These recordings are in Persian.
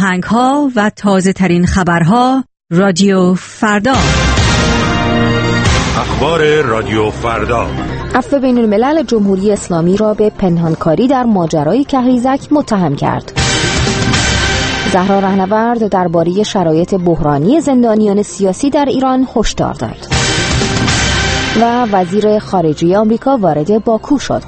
آهنگ‌ها و تازه‌ترین خبرها رادیو فردا. اخبار رادیو فردا. عفو بین الملل جمهوری اسلامی را به پنهانکاری در ماجرای کهریزک متهم کرد. زهرا رهنورد درباره شرایط بحرانی زندانیان سیاسی در ایران هشدار داد. و وزیر خارجه آمریکا وارد باکو شد.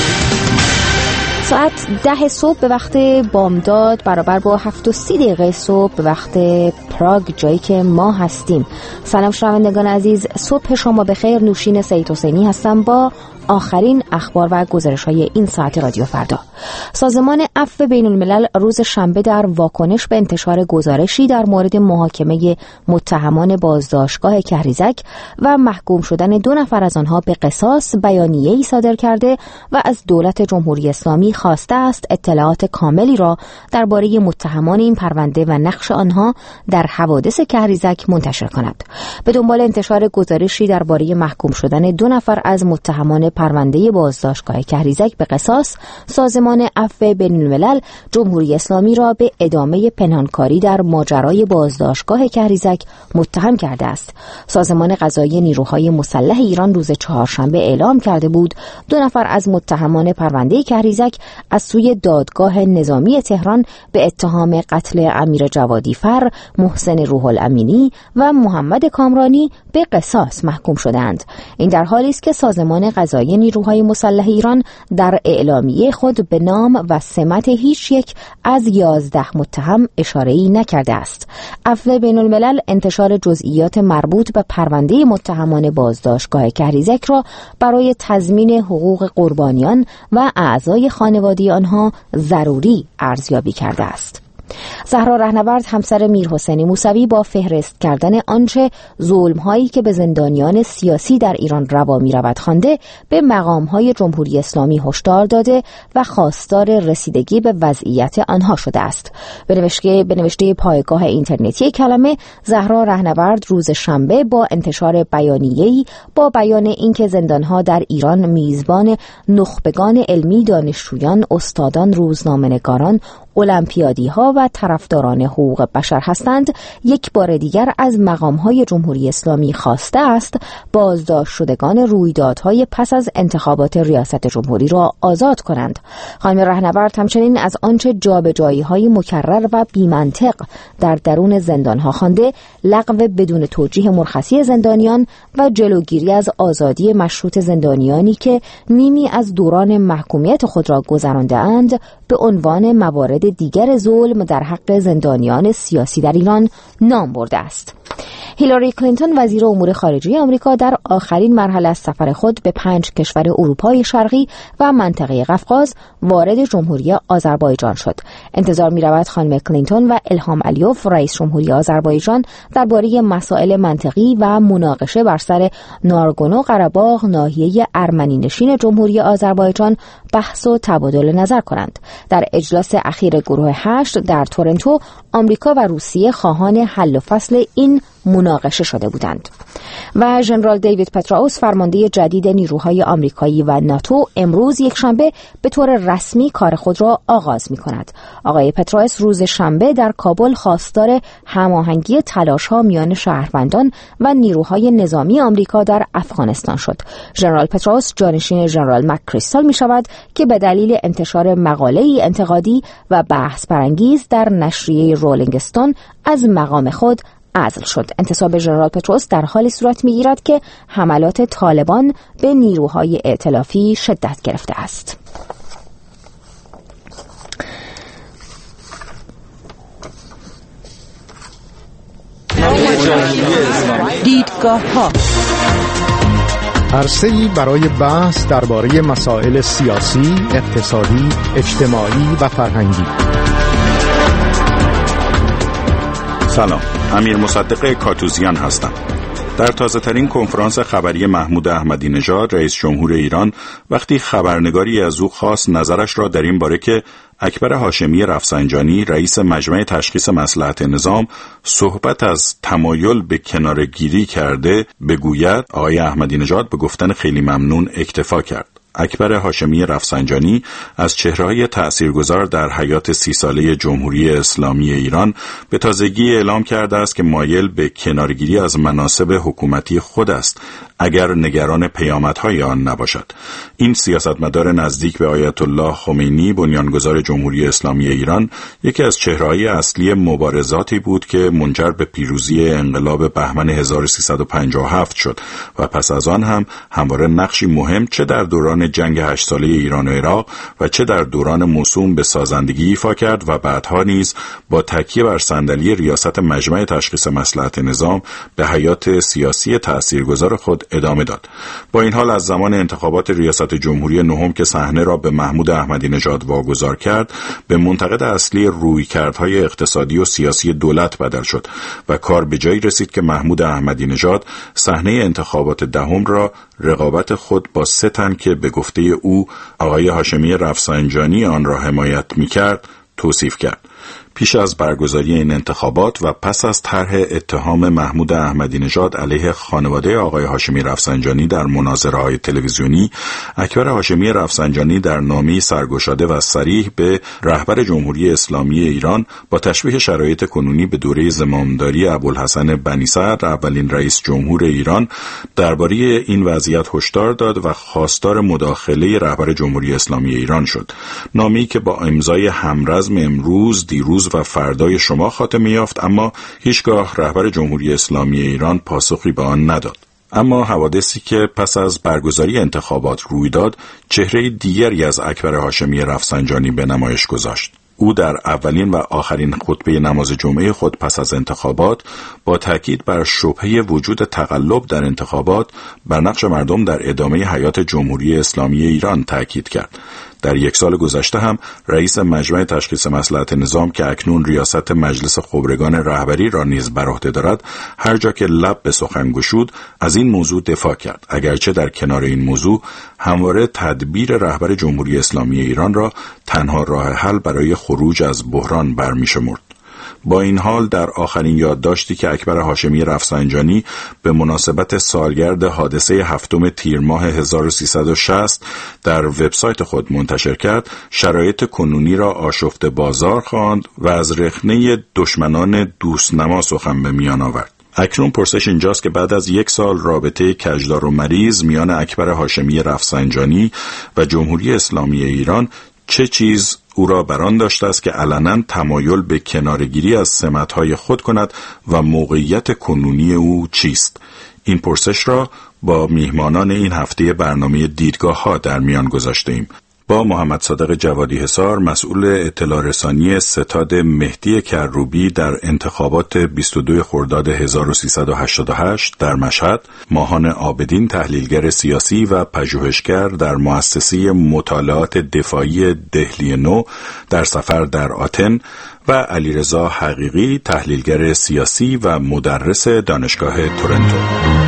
ساعت 10 صبح به وقت بامداد برابر با 7:30 صبح به وقت پراگ، جایی که ما هستیم. سلام شنوندگان عزیز، صبح شما بخیر. نوشین سید حسینی هستم با آخرین اخبار و گزارش‌های این ساعت رادیو فردا. سازمان عفو بین الملل روز شنبه در واکنش به انتشار گزارشی در مورد محاکمه متهمان بازداشتگاه کهریزک و محکوم شدن 2 نفر از آنها به قصاص بیانیه‌ای صادر کرده و از دولت جمهوری اسلامی خواسته است اطلاعات کاملی را درباره متهمان این پرونده و نقش آنها در حوادث کهریزک منتشر کند. به دنبال انتشار گزارشی درباره محکوم شدن 2 نفر از متهمان پرونده بازداشتگاه کهریزک به قصاص، سازمان عفو بین الملل جمهوری اسلامی را به ادامه پنهانکاری در ماجرای بازداشتگاه کهریزک متهم کرده است. سازمان قضایی نیروهای مسلح ایران روز چهارشنبه اعلام کرده بود 2 نفر از متهمان پرونده کهریزک از سوی دادگاه نظامی تهران به اتهام قتل امیر جوادی فر، محسن روح الامینی و محمد کامرانی به قصاص محکوم شدند. این در حالی است که سازمان قضایی نیروهای مسلح ایران در اعلامیه خود به نام و سمت هیچ یک از 11 متهم اشاره‌ای نکرده است. عفو بین الملل انتشار جزئیات مربوط به پرونده متهمان بازداشتگاه کهریزک را برای تضمین حقوق قربانیان و اعضای خانواده آنها ضروری ارزیابی کرده است. زهرا رهنورد همسر میرحسین موسوی با فهرست کردن آنچه ظلم‌هایی که به زندانیان سیاسی در ایران روا می‌رود خوانده، به مقام‌های جمهوری اسلامی هشدار داده و خواستار رسیدگی به وضعیت آنها شده است. به نوشته پایگاه اینترنتی کلمه، زهرا رهنورد روز شنبه با انتشار بیانیه‌ای با بیان اینکه زندان‌ها در ایران میزبان نخبگان علمی، دانشجویان، استادان، روزنامه‌نگاران، المپیادی‌ها و طرفداران حقوق بشر هستند، یک بار دیگر از مقام‌های جمهوری اسلامی خواسته است بازداشت شدگان رویدادهای پس از انتخابات ریاست جمهوری را آزاد کنند. خانم رهنورد همچنین از آنچه جابجایی‌های مکرر و بی‌منطق در درون زندان‌ها خوانده، لغو بدون توجیه مرخصی زندانیان و جلوگیری از آزادی مشروط زندانیانی که نیمی از دوران محکومیت خود را گذرانده‌اند به عنوان موارد دیگر ظلم در حق زندانیان سیاسی در ایران نام برده است. هیلاری کلینتون وزیر امور خارجه آمریکا در آخرین مرحله از سفر خود به 5 کشور اروپای شرقی و منطقه قفقاز وارد جمهوری آذربایجان شد. انتظار می‌رود خانم کلینتون و الهام علیوف رئیس جمهوری آذربایجان درباره مسائل منطقی و مناقشه بر سر نارگونو قره‌باغ، ناحیه ارمنی نشین جمهوری آذربایجان، بحث و تبادل نظر کنند. در اجلاس اخیر گروه 8 در تورنتو، آمریکا و روسیه خواهان حل و فصل این مناقشه شده بودند. و ژنرال دیوید پتراوس فرمانده جدید نیروهای آمریکایی و ناتو امروز یکشنبه به طور رسمی کار خود را آغاز می‌کند. آقای پتراوس روز شنبه در کابل خواستار هماهنگی تلاش‌ها میان شهروندان و نیروهای نظامی آمریکا در افغانستان شد. ژنرال پتراوس جانشین ژنرال مک‌کریستال می‌شود که به دلیل انتشار مقاله‌ای انتقادی و بحث برانگیز در نشریه رولینگ استون از مقام خود عزل شد. انتصاب ژنرال پتروس در حالی صورت می‌گیرد که حملات طالبان به نیروهای ائتلافی شدت گرفته است. دیدگاه‌ها عرصه‌ای برای بحث درباره مسائل سیاسی، اقتصادی، اجتماعی و فرهنگی. سلام، امیر مصدق کاتوزیان هستم. در تازه‌ترین کنفرانس خبری محمود احمدی نژاد رئیس جمهور ایران، وقتی خبرنگاری از او خواست نظرش را در این باره که اکبر هاشمی رفسنجانی رئیس مجمع تشخیص مصلحت نظام صحبت از تمایل به کناره‌گیری کرده بگوید، آقای احمدی نژاد به گفتن خیلی ممنون اکتفا کرد. اکبر هاشمی رفسنجانی از چهره‌های تأثیرگذار در حیات 30 ساله جمهوری اسلامی ایران به تازگی اعلام کرده است که مایل به کنارگیری از مناصب حکومتی خود است اگر نگران پیامدهای آن نباشد. این سیاستمدار نزدیک به آیت الله خمینی بنیانگذار جمهوری اسلامی ایران یکی از چهره‌های اصلی مبارزاتی بود که منجر به پیروزی انقلاب بهمن 1357 شد و پس از آن هم همواره نقشی مهم چه در دوران جنگ 8 ساله ایران و عراق و چه در دوران موسوم به سازندگی ایفا کرد و بعدها نیز با تکیه بر صندلی ریاست مجمع تشخیص مصلحت نظام به حیات سیاسی تأثیرگذار خود ادامه داد. با این حال از زمان انتخابات ریاست جمهوری نهم که صحنه را به محمود احمدی نژاد واگذار کرد، به منتقد اصلی رویکردهای اقتصادی و سیاسی دولت بدل شد و کار به جایی رسید که محمود احمدی نژاد صحنه انتخابات دهم را رقابت خود با 3 تن که به گفته او آقای هاشمی رفسنجانی آن را حمایت می‌کرد توصیف کرد. پیش از برگزاری این انتخابات و پس از طرح اتهام محمود احمدی نژاد علیه خانواده آقای هاشمی رفسنجانی در مناظره‌های تلویزیونی، اکبر هاشمی رفسنجانی در نامه‌ای سرگشاده و صریح به رهبر جمهوری اسلامی ایران با تشبیه شرایط کنونی به دوره زمامداری ابوالحسن بنی صدر اولین رئیس جمهور ایران درباره این وضعیت هشدار داد و خواستار مداخله رهبر جمهوری اسلامی ایران شد. نامه‌ای که با امضای همرزم امروز، دیروز و فردای شما خاتمه یافت، اما هیچگاه رهبر جمهوری اسلامی ایران پاسخی به آن نداد. اما حوادثی که پس از برگزاری انتخابات روی داد، چهره دیگری از اکبر هاشمی رفسنجانی به نمایش گذاشت. او در اولین و آخرین خطبه نماز جمعه خود پس از انتخابات با تاکید بر شبهه وجود تقلب در انتخابات بر نقش مردم در ادامه حیات جمهوری اسلامی ایران تاکید کرد. در 1 سال گذشته هم رئیس مجمع تشخیص مصلحت نظام که اکنون ریاست مجلس خبرگان رهبری را نیز بر عهده دارد، هر جا که لب به سخن گشود از این موضوع دفاع کرد، اگرچه در کنار این موضوع همواره تدبیر رهبر جمهوری اسلامی ایران را تنها راه حل برای خروج از بحران برمی‌شمرد. با این حال در آخرین یادداشتی که اکبر هاشمی رفسنجانی به مناسبت سالگرد حادثه 7 تیر ماه 1360 در وبسایت خود منتشر کرد، شرایط کنونی را آشفته بازار خواند و از رخنه دشمنان دوستنما سخن به میان آورد. اکنون پرسش اینجاست که بعد از 1 سال رابطه کجدار و مریض میان اکبر هاشمی رفسنجانی و جمهوری اسلامی ایران چه چیز او را بران داشته است که علنا تمایل به کنارگیری از سمت‌های خود کند و موقعیت کنونی او چیست؟ این پرسش را با میهمانان این هفته برنامه دیدگاه‌ها در میان گذاشته‌ایم. با محمد صادق جوادی حصار، مسئول اطلاع رسانی ستاد مهدی کروبی در انتخابات 22 خرداد 1388 در مشهد، ماهان عابدین تحلیلگر سیاسی و پژوهشگر در مؤسسه مطالعات دفاعی دهلی نو در سفر در آتن و علیرضا حقیقی تحلیلگر سیاسی و مدرس دانشگاه تورنتو.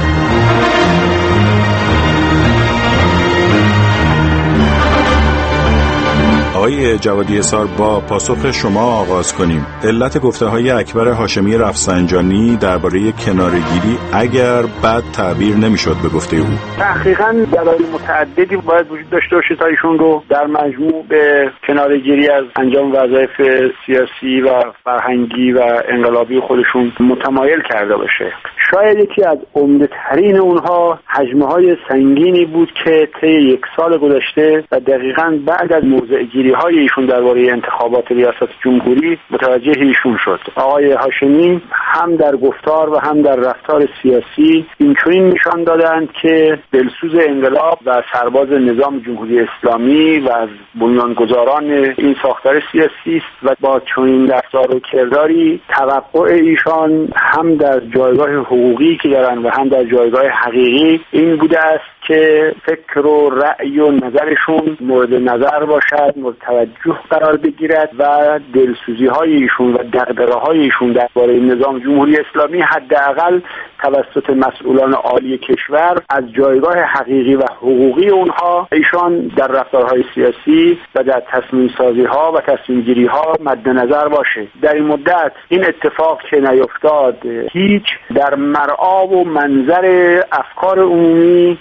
آقای جوادی حصار، با پاسخ شما آغاز کنیم. علت گفته‌های اکبر هاشمی رفسنجانی درباره کنارگیری اگر بد تعبیر نمی‌شد به گفته او؟ تحقیقاً دلایل متعددی باید وجود داشته باشه تا ایشون رو در مجموع به کنارگیری از انجام وظایف سیاسی و فرهنگی و انقلابی خودشون متمایل کرده باشه. شاید یکی از عمده‌ترین اونها حجمه‌های سنگینی بود که طی 1 سال گذشته و دقیقاً بعد از موضع‌گیری‌های ایشون درباره انتخابات ریاست جمهوری متوجه ایشون شد. آقای هاشمی هم در گفتار و هم در رفتار سیاسی اینچنین نشان دادند که دلسوز انقلاب و سرباز نظام جمهوری اسلامی و از بنیانگذاران این ساختار سیاسی است و با چنین رفتار و کرداری توقع ایشان هم در جایگاه حقوقی که دارن و هم در جایگاه حقیقی این بوده است که فکر و رأی و نظرشون مورد نظر باشد، مورد توجه قرار بگیرد و دلسوزی های ایشون و دغدغه های ایشون درباره نظام جمهوری اسلامی حداقل توسط مسئولان عالی کشور از جایگاه حقیقی و حقوقی اونها ایشان در رفتارهای سیاسی و در تصمیم سازی ها و تصمیم گیری ها مد نظر باشه. در این مدت این اتفاق که نیفتاد هیچ در مرعا و منظر افکار عمومی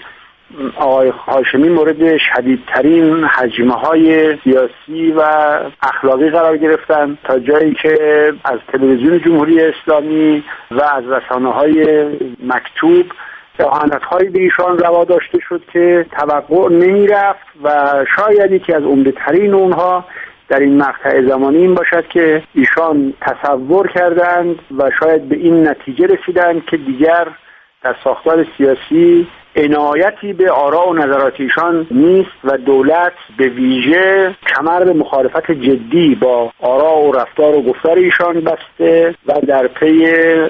آقای هاشمی مورد شدیدترین هجمه‌های سیاسی و اخلاقی قرار گرفتن، تا جایی که از تلویزیون جمهوری اسلامی و از رسانه‌های مکتوب اهانت‌هایی به ایشان روا داشته شد که توقع نمی‌رفت و شاید یکی از عمده‌ترین اونها در این مقطع زمانی این باشد که ایشان تصور کردند و شاید به این نتیجه رسیدند که دیگر در ساختار سیاسی عنایتی به آراء و نظرات ایشان نیست و دولت به ویژه کمر به مخالفت جدی با آراء و رفتار و گفتار ایشان بسته و در پی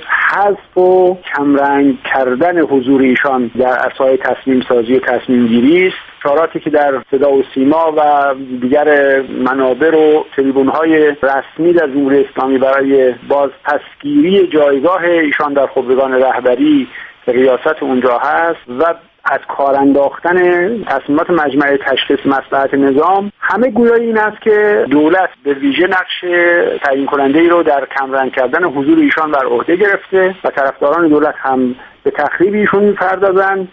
حذف و کمرنگ کردن حضور ایشان در عرصه‌های تصمیم سازی و تصمیم گیری است. اشاراتی که در صدا و سیما و دیگر منابر و تریبون‌های رسمی در جمهوری اسلامی برای باز پسگیری جایگاه ایشان در خبرگان رهبری ریاست اونجا هست و از کار انداختن تصمیمات مجمع تشخیص مصلحت نظام، همه گویای این است که دولت به ویژه نقش تعیین کننده ای رو در کمرنگ کردن حضور ایشان بر عهده گرفته و طرفداران دولت هم به تخریب ایشون می‌پردازند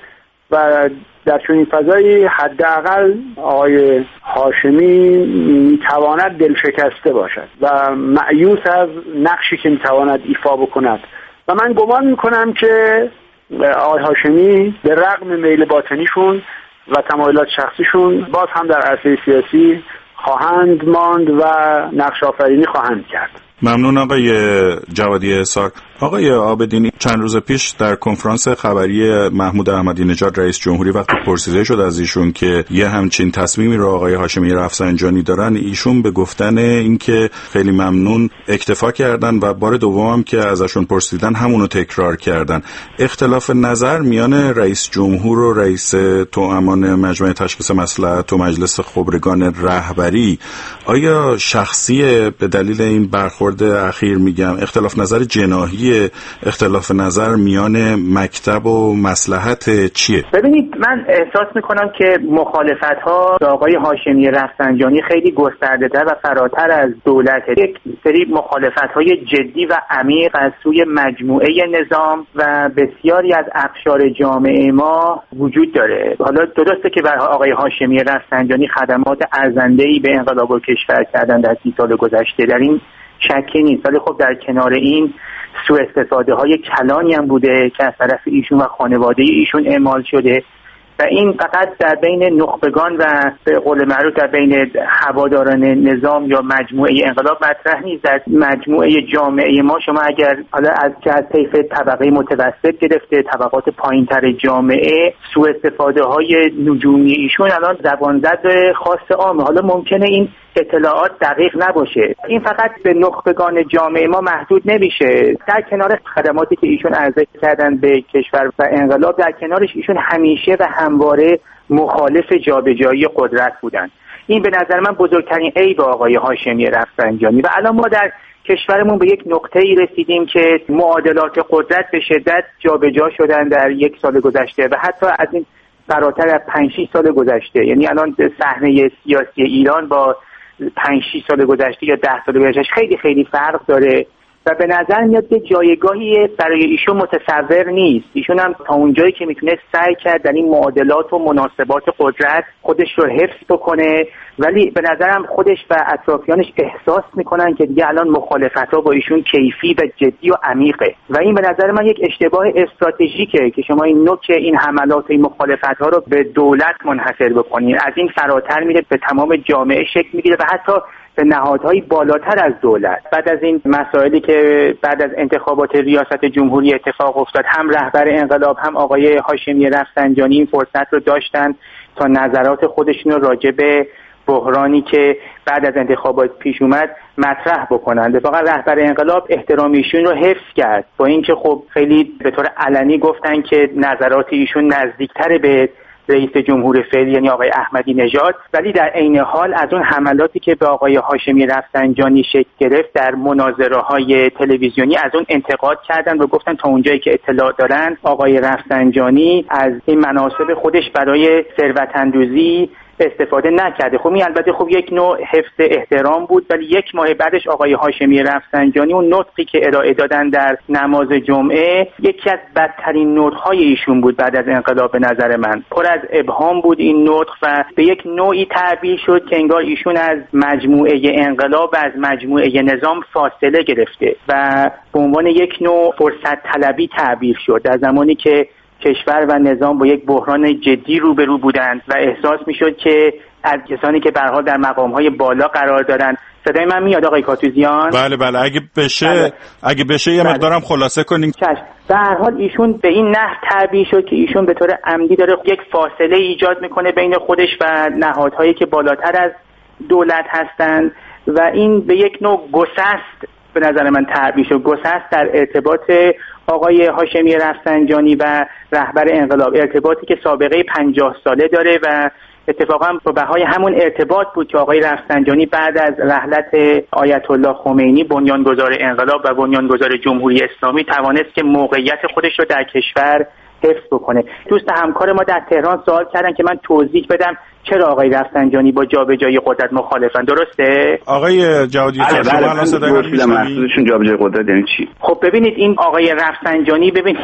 و در چنین فضایی حداقل آقای هاشمی میتواند دلشکسته باشد و مایوس از نقشی که میتواند ایفا بکند و من گمان میکنم که آقای هاشمی به رغم میل باطنیشون و تمایلات شخصیشون باز هم در عرصه سیاسی خواهند ماند و نقش آفرینی خواهند کرد. ممنون آقای جوادی احصار. آقای عابدینی، چند روز پیش در کنفرانس خبری محمود احمدی نژاد رئیس جمهوری وقتی پرسیده شد از ایشون که یه همچین تصمیمی رو آقای هاشمی رفسنجانی دارن، ایشون به گفتن اینکه خیلی ممنون اکتفا کردن و بار دوم که ازشون پرسیدن همونو تکرار کردن. اختلاف نظر میان رئیس جمهور و رئیس توامان مجمع تشخیص مصلحت و مجلس خبرگان رهبری آیا شخصیه به دلیل این برخورد اخیر میگم، اختلاف نظر جناحی، اختلاف نظر میان مکتب و مصلحت چیه؟ ببینید، من احساس میکنم که مخالفت‌ها با آقای هاشمی رفسنجانی خیلی گسترده‌تر و فراتر از دولته. یک سری مخالفت‌های جدی و عمیق از سوی مجموعه نظام و بسیاری از اقشار جامعه ما وجود داره. حالا درسته که برای آقای هاشمی رفسنجانی خدمات ارزنده‌ای به انقلاب و کشور کردن در 30 سال گذشته، در این شکی نیست، ولی خب در کنار این سوء استفاده های کلانی هم بوده که از طرف ایشون و خانواده ایشون اعمال شده و این فقط در بین نخبگان و به قول معروف در بین هواداران نظام یا مجموعه انقلاب مطرح نیست. در مجموعه جامعه ما شما اگر حالا از طیف طبقه متوسط گرفته طبقات پایینتر جامعه سوء استفاده های نجومی ایشون الان زبانزد خاص عامه. حالا ممکنه این اطلاعات دقیق نباشه، این فقط به نخبگان جامعه ما محدود نمیشه. در کنار خدماتی که ایشون عرضه کردن به کشور و انقلاب، در کنارش ایشون همیشه و همواره مخالف جابجایی قدرت بودن. این به نظر من بزرگترین عیب آقای هاشمی رفسنجانی و الان ما در کشورمون به یک نقطه‌ای رسیدیم که معادلات قدرت به شدت جابجا شدن در 1 سال گذشته و حتی از این فراتر از 5-6 سال گذشته. یعنی الان صحنه سیاسی ایران با 5-6 سال گذشته یا 10 سال گذشته خیلی خیلی فرق داره و به نظر میاد که جایگاهی برای ایشون متصور نیست. ایشون هم تا اونجایی که میتونه سعی کرد در این معادلات و مناسبات قدرت خودش رو حفظ بکنه، ولی به نظرم خودش و اطرافیانش احساس میکنن که دیگه الان مخالفت‌ها با ایشون کیفی و جدی و عمیقه و این به نظر من یک اشتباه استراتژیکه که شما این نوک این حملات این مخالفت‌ها رو به دولت منحصر بکنید. از این فراتر میره، به تمام جامعه شکل میگیره و حتی به نهادهای بالاتر از دولت. بعد از این مسائلی که بعد از انتخابات ریاست جمهوری اتفاق افتاد، هم رهبر انقلاب هم آقای هاشمی رفسنجانی این فرصت رو داشتن تا نظرات خودشون رو راجع به بحرانی که بعد از انتخابات پیش اومد مطرح بکنند. واقعا رهبر انقلاب احترام ایشون رو حفظ کرد، با اینکه خب خیلی به طور علنی گفتن که نظرات ایشون نزدیکتر به رئیس جمهور فعلی یعنی آقای احمدی نژاد، ولی در عین حال از اون حملاتی که به آقای هاشمی رفسنجانی شکل گرفت در مناظره‌های تلویزیونی از اون انتقاد کردن و گفتن تا اونجایی که اطلاع دارن آقای رفسنجانی از این مناصب خودش برای ثروت‌اندوزی استفاده نکرده. خب این البته خب یک نوع حفظ احترام بود، ولی یک ماه بعدش آقای هاشمی رفسنجانی اون نطقی که ارائه دادن در نماز جمعه یکی از بدترین نطق‌های ایشون بود بعد از انقلاب. به نظر من پر از ابهام بود این نطق و به یک نوعی تعبیر شد که انگار ایشون از مجموعه انقلاب و از مجموعه نظام فاصله گرفته و به عنوان یک نوع فرصت طلبی تعبیر شد در زمانی که کشور و نظام با یک بحران جدی روبرو بودند و احساس میشد که از کسانی که به هر حال در مقام‌های بالا قرار دارند. صدای من میاد آقای کاتوزیان؟ بله اگه بشه یه مقدارم خلاصه کنین. به هر حال ایشون به این نحو تعبیر شد که ایشون به طور عمدی داره یک فاصله ایجاد میکنه بین خودش و نهادهایی که بالاتر از دولت هستند و این به یک نوع گسست به نظر من تعبیر شد، گسست در ارتباط آقای هاشمی رفسنجانی و رهبر انقلاب، ارتباطی که سابقه 50 ساله داره و اتفاقا با بهای همون ارتباط بود که آقای رفسنجانی بعد از رحلت آیت الله خمینی بنیانگذار انقلاب و بنیانگذار جمهوری اسلامی توانست که موقعیت خودش رو در کشور حفظ بکنه. دوست همکار ما در تهران سوال کردن که من توضیح بدم چرا آقای رفسنجانی با جابجایی قدرت مخالفن، درسته؟ آقای جوادی شما الان صدای من میشنوید؟ جابجایی قدرت یعنی چی؟ خب ببینید این آقای رفسنجانی، ببینید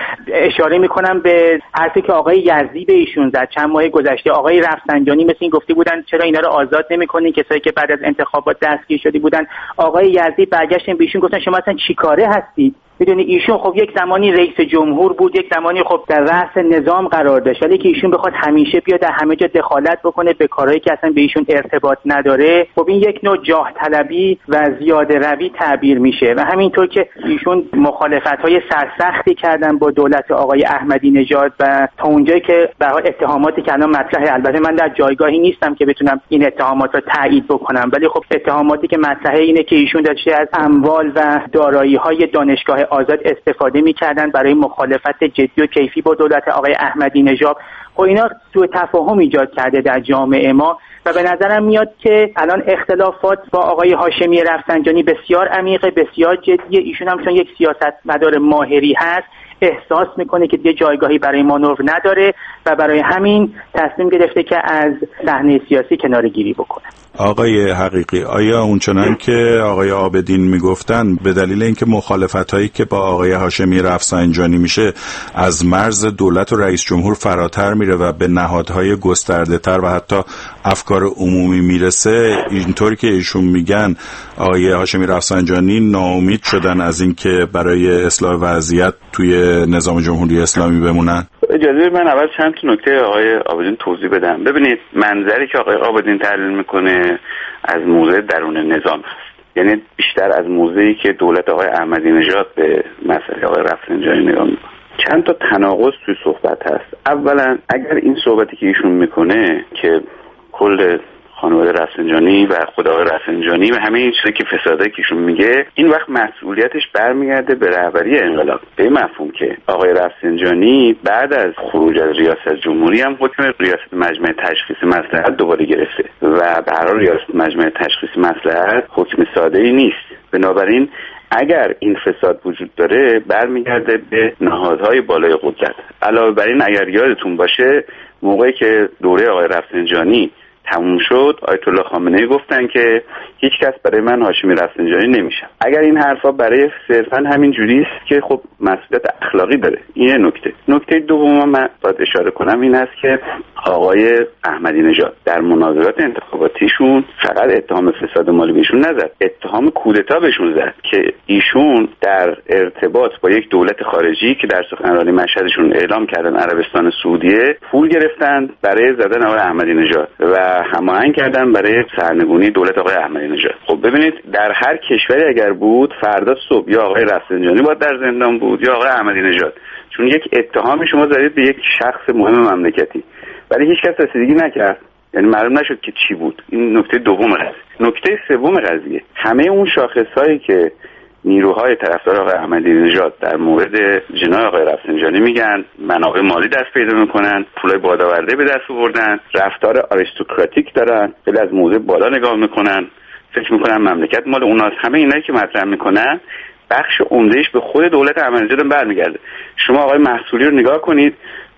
اشاره میکنم به حرفی که آقای یزدی به ایشون زد چند ماه گذشته. آقای رفسنجانی مثل این گفته بودن چرا اینا رو آزاد نمیکنین کسایی که بعد از انتخابات دستگیر شده بودن. آقای یزدی برگشتن به ایشون گفتن شما اصلا چیکاره هستید؟ میدونی ایشون خب یک زمانی رئیس جمهور بود، یک زمانی خب در رأس نظام قرار داشت، ولی که ایشون بخواد همیشه بیاد در همه جا دخالت بکنه به کارهایی که اصلا به ایشون ارتباط نداره، خب این یک نوع جاه طلبی و زیاده روی تعبیر میشه و همینطور که ایشون مخالفت‌های سرسختی کردن با دولت آقای احمدی نژاد و تا اونجایی که به هر حال اتهاماتی که الان مطرحه، البته من در جایگاهی نیستم که بتونم این اتهامات رو تایید بکنم، ولی خب اتهاماتی که مطرحه اینه که ایشون داشته از اموال و دارایی‌های دانشگاه آزاد استفاده می‌کردن برای مخالفت جدی و کیفی با دولت آقای احمدی نژاد. خب اینا سوء تفاهم ایجاد کرده در جامعه ما و به نظرم میاد که الان اختلافات با آقای هاشمی رفسنجانی بسیار عمیقه، بسیار جدیه. ایشون هم چون یک سیاستمدار ماهری هست احساس میکنه که دیگه جایگاهی برای مانور نداره و برای همین تصمیم گرفته که از صحنه سیاسی کناره‌گیری بکنه. آقای حقیقی، آیا اونچنان که آقای عابدین میگفتن به دلیل اینکه مخالفت‌هایی که با آقای هاشمی رفسنجانی میشه از مرز دولت و رئیس جمهور فراتر میره و به نهادهای گسترده‌تر و حتی افکار عمومی میرسه، اینطوری که ایشون میگن آقای هاشمی رفسنجانی ناامید شدن از اینکه برای اصلاح وضعیت توی نظام جمهوری اسلامی بمونن؟ اجازه من اول چند تا نکته آقای عابدین توضیح بدم. ببینید منظری که آقای عابدین تحلیل میکنه از موضع درون نظام هست، یعنی بیشتر از موضعی که دولت آقای احمدی نژاد به مسئله آقای رفسنجانی نگاه میکنه. چند تا تناقض توی صحبت هست. اولا اگر این صحبتی که ایشون میکنه که کل خانواده رفسنجانی و خود آقای رفسنجانی و همه این چیزی که فسادایی که ایشون میگه، این وقت مسئولیتش برمیگرده به رهبری انقلاب، به این مفهوم که آقای رفسنجانی بعد از خروج از ریاست جمهوری هم حکم ریاست مجمع تشخیص مصلحت دوباره گرفته و به هر حال ریاست مجمع تشخیص مصلحت حکم ساده‌ای نیست. بنابراین اگر این فساد وجود داره برمیگرده به نهادهای بالای قدرت. علاوه بر این اگر یادتون باشه موقعی که دوره آقای رفسنجانی تموم شد آیت الله خامنه‌ای گفتن که هیچ کس برای من هاشمی رفسنجانی نمیشه. اگر این حرفا برای صرفا همین جوری است که خب مسئولیت اخلاقی داره. این نکته دوم من باید اشاره کنم این است که آقای احمدی نژاد در مناظرات انتخاباتیشون فقط اتهام فساد مالی بهشون نزد، اتهام کودتا بهشون زد که ایشون در ارتباط با یک دولت خارجی که در سخنرانی مشهدشون اعلام کردن عربستان سعودیه پول گرفتن برای زدن آقای احمدی نژاد و هماهنگ کردن برای سرنگونی دولت آقای احمدی نژاد. خب ببینید در هر کشوری اگر بود فردا صبح یا آقای رفسنجانی باید در زندان بود یا آقای احمدی نژاد، چون یک اتهامی شما زدید به یک شخص مهم مملکتی ولی هیچ کس رسیدگی نکرد، یعنی معلوم نشد که چی بود. این نکته دوم قضیه. نکته سوم قضیه، همه اون شاخص‌هایی که نیروهای طرفدار آقای احمدی نژاد در مورد جنای آقای رفسنجانی میگن، منابع مالی دست پیدا میکنن، پولای بادآورده به دست آوردن، رفتار آریستوکراتیک دارن، خیلی از موضع بالا نگاه میکنن، فکر میکنن مملکت مال اوناست. همه اینایی که مطرح میکنن بخش عمدهش به خود دولت احمدی نژاد برمیگرده. شما آقای محصولی رو نگاه کنید،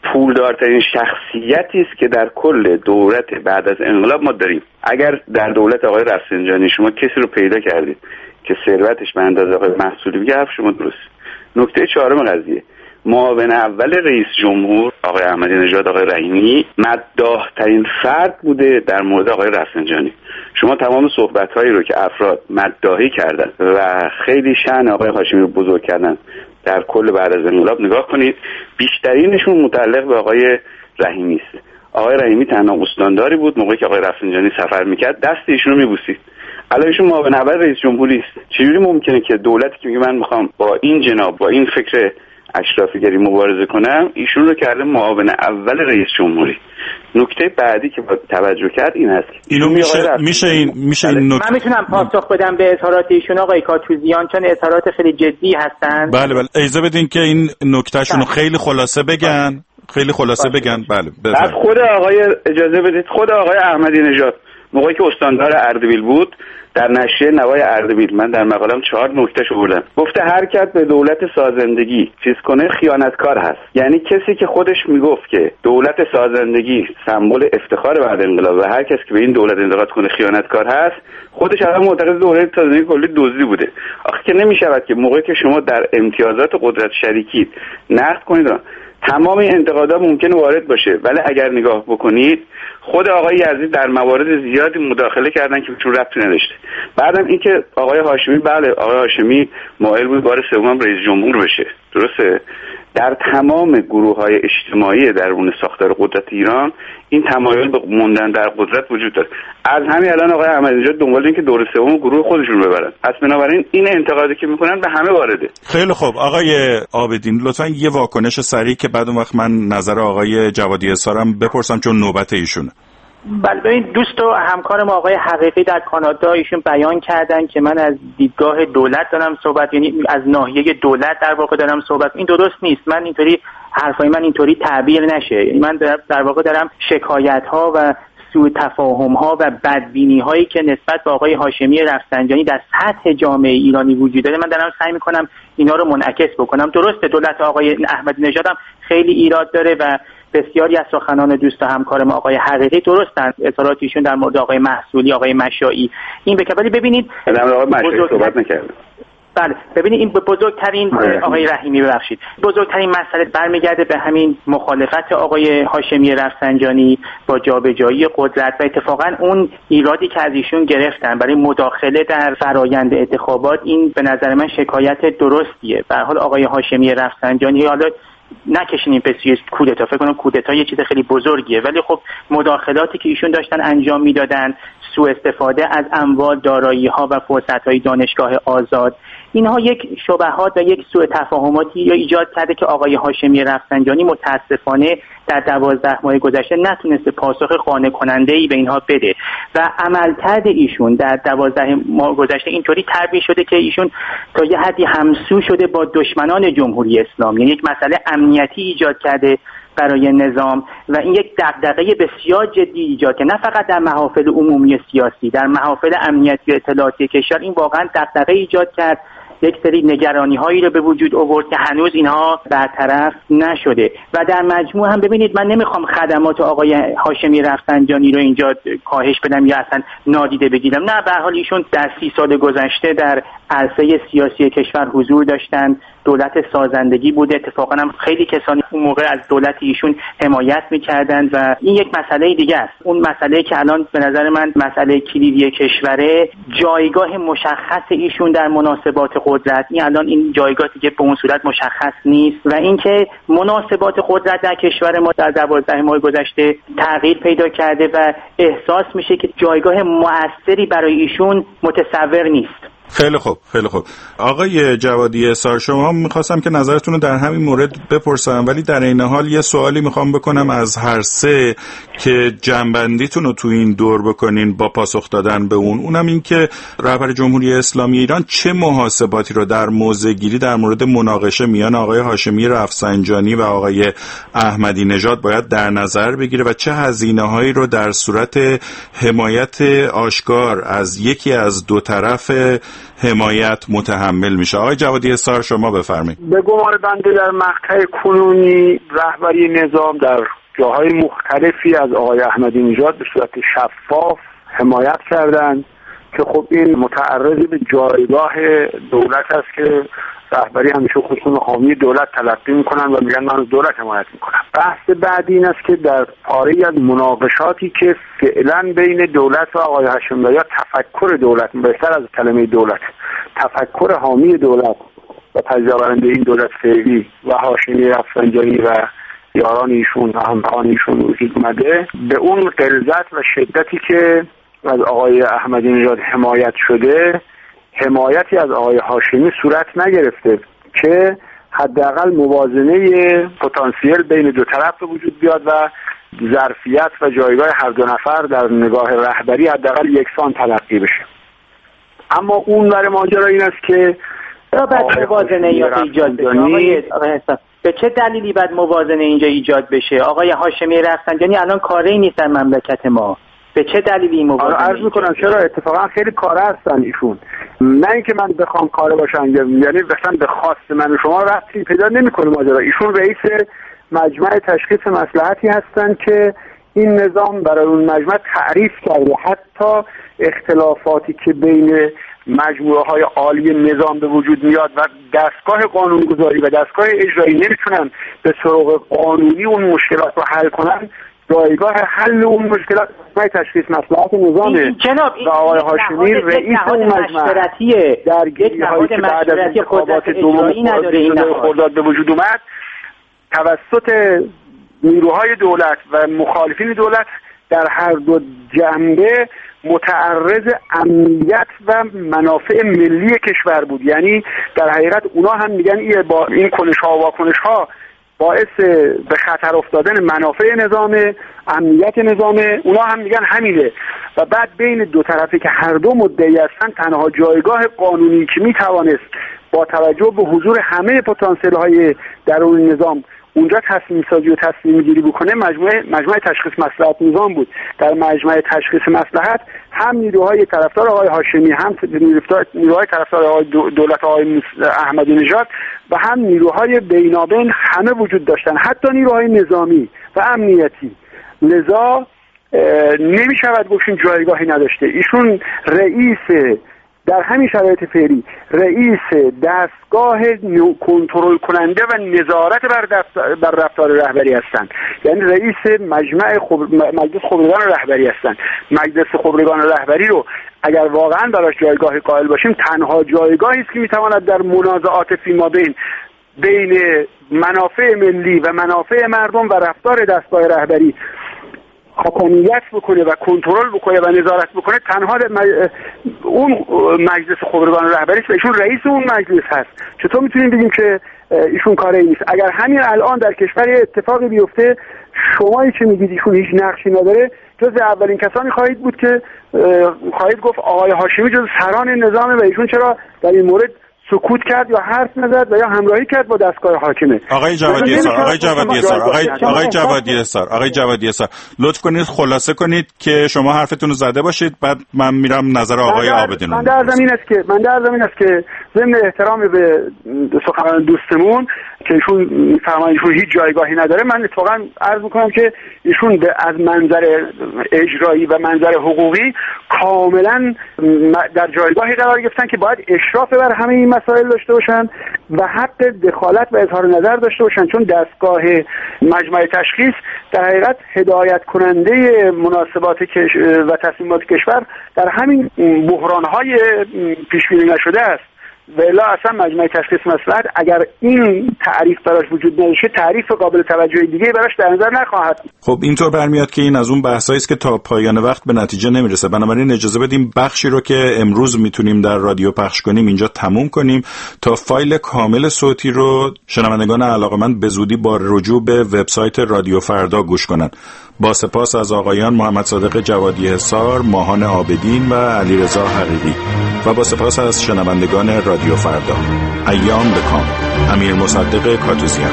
پولدارترین شخصیتی است که در کل دولت بعد از انقلاب ما داریم. اگر در دولت آقای رفسنجانی شما کسی رو پیدا کردید که ثروتش به اندازه آقای محصولی بگه، حرف شما درست. نکته چهارم قضیه، معاون اول رئیس جمهور آقای احمدی نژاد آقای رحیمی مداح‌ترین فرد بوده در مورد آقای رفسنجانی. شما تمام صحبت‌هایی رو که افراد مداحی کردن و خیلی شأن آقای هاشمی رو بزرگ کردن در کل بعد از انقلاب نگاه کنید، بیشترینشون متعلق به آقای رحیمی است. آقای رحیمی تنها استانداری بود موقعی که آقای رفسنجانی سفر میکرد دست ایشون رو میبوسید. الان ایشون معاون اول رئیس جمهوری است. چجوری ممکنه که دولتی که میگه من میخوام با این جناب با این فکر اشرافیگری مبارزه کنم، ایشون رو کرده معاون اول رئیس جمهوری؟ نکته بعدی که باید توجه کرد این هست اینو میشه این من میتونم پاسخ بدم به اظهارات ایشون آقای کاتوزیان، چون اظهارات خیلی جدی هستن. بله اجازه بدین که این نکتهشون رو خیلی خلاصه بگن. بله بعد خود آقای اجازه بدید خود آقای احمدی نژاد موقعی که استاندار اردبیل بود در نشریه نوای اردبیل من در مقالم 4 نکته آوردم. گفته حرکت به دولت سازندگی چیز کنه خیانتکار هست. یعنی کسی که خودش میگفت که دولت سازندگی سمبل افتخار بعد انقلاب و هر کسی که به این دولت انتقاد کنه خیانتکار هست، خودش الان معتقد دولت سازندگی کلی دزدی بوده. آخه که نمیشود که موقعی که شما در امتیازات قدرت شریکید نقد کنید تمام این انتقادات ممکنه وارد باشه، ولی اگر نگاه بکنید خود آقای یزدی در موارد زیادی مداخله کردن که چون ربطی نداشته. بعدم اینکه آقای هاشمی، بله آقای هاشمی مایل بود بار سوم رئیس جمهور بشه، درسته؟ در تمام گروه‌های اجتماعی درون ساختار قدرت ایران این تمایل به موندن در قدرت وجود داره. از همین الان آقای احمدی نژاد دنبال این که دور سوم گروه خودشون ببرن. پس بنابراین این انتقادی که میکنن به همه وارده. خیلی خوب آقای عابدین، لطفاً یه واکنش سریع که بعد اون وقت من نظر آقای جوادی اسارم بپرسم چون نوبت ایشونه. بله ببین دوست و همکار ما آقای حقیقی در کانادا ایشون بیان کردن که من از دیدگاه دولت دارم صحبت، یعنی از ناحیه دولت در واقع دارم صحبت. این درست نیست. من اینطوری حرفای من اینطوری تعبیر نشه. یعنی من در واقع دارم شکایت ها و سوء تفاهم ها و بدبینی هایی که نسبت به آقای هاشمی رفسنجانی در سطح جامعه ایرانی وجود داره، من دارم سعی میکنم اینا رو منعکس بکنم. درسته دولت آقای احمدی نژاد هم خیلی ایراد داره و بسیاری از سخنان دوست و همکار ما آقای حقیقی درستن، اظهارات ایشون در مورد آقای محصولی، آقای مشایی این ولی ببینید آقای مشایی صحبت نکرد. بله ببینید این بزرگترین آقای رحیمی ببخشید بزرگترین مسئله برمیگرده به همین مخالفت آقای هاشمی رفسنجانی با جابجایی قدرت و اتفاقا اون ایرادی که از ایشون گرفتن برای مداخله در فرایند انتخابات. این به نظر من شکایت درستیه. به هر حال آقای هاشمی رفسنجانی حالا نکشینیم به سوی کودتا، فکر کنم کودتا یه چیز خیلی بزرگیه، ولی خب مداخلاتی که ایشون داشتن انجام میدادن، سوء استفاده از اموال، دارایی‌ها و فرصت‌های دانشگاه آزاد، اینها یک شبهات و یک سوء تفاهماتی ایجاد کرده که آقای هاشمی رفسنجانی متاسفانه در 12 ماه گذشته نتونسته پاسخ قانع کننده‌ای به اینها بده و عملکرد ایشون در 12 ماه گذشته اینطوری تعبیر شده که ایشون تا یه حدی همسو شده با دشمنان جمهوری اسلامی، یعنی یک مسئله امنیتی ایجاد کرده برای نظام و این یک دغدغه بسیار جدی ایجاد که نه فقط در محافل عمومی سیاسی، در محافل امنیتی و اطلاعاتی کشور این واقعا دغدغه ایجاد کرد. یک سری نگرانی هایی رو به وجود آورد که هنوز اینها برطرف نشده و در مجموع هم ببینید من نمیخوام خدمات آقای هاشمی رفسنجانی رو اینجا کاهش بدم یا اصلا نادیده بگیرم، نه، به هر حال ایشون در 30 سال گذشته در عرصه سیاسی کشور حضور داشتن، دولت سازندگی بوده، اتفاقا هم خیلی کسانی اون موقع از دولت ایشون حمایت می‌کردند و این یک مسئله دیگه است. اون مسئله که الان به نظر من مسئله کلیدی کشوره، جایگاه مشخص ایشون در مناسبات قدرت، این الان این جایگاه دیگه به اون صورت مشخص نیست و اینکه مناسبات قدرت در کشور ما در 12 ماه گذشته تغییر پیدا کرده و احساس میشه که جایگاه مؤثری برای ایشون متصور نیست. خیلی خوب. آقای جوادی اسار، شما میخواستم که نظرتون رو در همین مورد بپرسم، ولی در این حال یه سوالی میخوام بکنم از هر سه که جنبندیتون رو تو این دور بکنین با پاسخ دادن به اونم این که رهبر جمهوری اسلامی ایران چه محاسباتی رو در موضع گیری در مورد مناقشه میان آقای هاشمی رفسنجانی و آقای احمدی نژاد باید در نظر بگیره و چه هزینه‌هایی رو در صورت حمایت آشکار از یکی از دو طرف حمایت متحمل میشه. آقای جوادی حصار شما بفرمایید. به گمان بنده در مقطع کنونی رهبری نظام در جاهای مختلفی از آقای احمدی نژاد به صورت شفاف حمایت کردند که خب این متعرض به جایگاه دولت است که رهبری همیشه خصوصا حامی دولت تلقی میکنن و میگن من از دولت حمایت میکنم. بحث بعدی این است که در پاره از مناقشاتی که فعلا بین دولت و آقای هاشمی یا تفکر دولت، بهتر از کلمه دولت، تفکر حامی دولت و پذیرنده این دولت فعلی و هاشمی رفسنجانی و یاران ایشون و همراهان ایشون وجود اومده، به اون غلظت و شدتی که از آقای احمدی نژاد حمایت شده، حمایتی از آقای هاشمی صورت نگرفته که حداقل موازنه پتانسیل بین دو طرف به وجود بیاد و ظرفیت و جایگاه هر دو نفر در نگاه رهبری حداقل یکسان تلقی بشه. اما اون ور ماجرا این است که موازنه ایجاد بشه. به چه دلیلی باید موازنه اینجا ایجاد بشه؟ آقای هاشمی رفسنجانی الان کاری نیستن مملکت ما. به چه دلیلی این موازنه عرض میکنم چرا اتفاقا خیلی کاره هستن ایشون، نه اینکه من بخوام کاره باشن، یعنی مثلا به خواست من و شما ربطی پیدا نمیکنه ماجرا. ایشون رئیس مجمع تشخیص مصلحتی هستن که این نظام برای اون مجمع تعریف کرده. حتی اختلافاتی که بین مجموعه های عالی نظام به وجود میاد و دستگاه قانونگذاری و دستگاه اجرایی نمیتونن به طرق قانونی اون مشکلات رو حل کنن، جایگاه حل اون مشکلات مجمع تشخیص مصلحت نظامه و آقای هاشمی رئیس اون مجمع درگیری‌هایی که بعد از انتخابات دوم خرداد به وجود اومد توسط نیروهای دولت و مخالفین دولت در هر دو جنبه متعرض امنیت و منافع ملی کشور بود. یعنی در حقیقت اونا هم میگن با این کنش‌ها و واکنش‌ها باعث به خطر افتادن منافع نظام، امنیت نظام، اونا هم میگن همینه. و بعد بین دو طرفی که هر دو مدعی هستن تنها جایگاه قانونی که میتوانست با توجه به حضور همه پتانسیل‌های درون نظام اونجا تصمیم سازی و تصمیم گیری بکنه مجمع تشخیص مصلحت نظام بود. در مجمع تشخیص مصلحت هم نیروهای طرفدار آقای هاشمی، هم نیروهای طرفدار آقای دولت آقای احمدی نژاد و هم نیروهای بینابین همه وجود داشتن، حتی نیروهای نظامی و امنیتی. لذا نمی شود گفتیم جایگاهی نداشته. ایشون رئیس، در همین شرایط فعلی رئیس دستگاه کنترل کننده و نظارت بر رفتار رهبری هستند. یعنی رئیس مجلس خبرگان رهبری هستند. مجلس خبرگان رهبری رو اگر واقعا براش جایگاهی قائل باشیم، تنها جایگاهی است که میتواند در منازعات فیمابین بین منافع ملی و منافع مردم و رفتار دستگاه رهبری حاکمیت بکنه و کنترل بکنه و نظارت بکنه، تنها اون مجلس خبرگان رهبری است و ایشون رئیس اون مجلس هست. چطور میتونیم بگیم که ایشون کاری نیست؟ اگر همین الان در کشور اتفاقی بیفته، شمایی که میگید ایشون هیچ نقشی نداره، جز اولین کسانی خواهید بود که خواهید گفت آقای هاشمی جز سران نظامه و ایشون چرا در این مورد سکوت کرد یا حرف نزد و یا همراهی کرد با دستگاه حاکمه. آقای جوادی حصار لطف کنید خلاصه کنید که شما حرفتون رو زده باشید، بعد من میرم نظر آقای عابدین. من در زمین است که ضمن احترام به سخنان دوستمون که ایشون میفرمایند ایشون هیچ جایگاهی نداره، من اتفاقا عرض میکنم که ایشون از منظر اجرایی و منظر حقوقی کاملا در جایگاهی قرار گرفتن که باید اشراف بر همه این مسائل داشته باشن و حق دخالت و اظهار نظر داشته باشن، چون دستگاه مجمع تشخیص در حقیقت هدایت کننده مناسبات و تصمیمات کشور در همین بحران‌های پیش بینی نشده است. و الا اصلا مجمع تشخیص مصلحت اگر این تعریف براش وجود نداشته، تعریف قابل توجه دیگه براش در نظر نخواهد. خب اینطور برمیاد که این از اون بحثایی است که تا پایان وقت به نتیجه نمیرسه. بنابراین اجازه بدیم بخشی رو که امروز میتونیم در رادیو پخش کنیم اینجا تموم کنیم تا فایل کامل صوتی رو شنوندگان علاقه‌مند به زودی با رجوع به وبسایت رادیو فردا گوش کنن. با سپاس از آقایان محمد صادق جوادی حصار، ماهان عابدین و علیرضا حقیقی و با سپاس از شنوندگان رادیو فردا. ایام بکام. امیر مصدق کاتوزیان.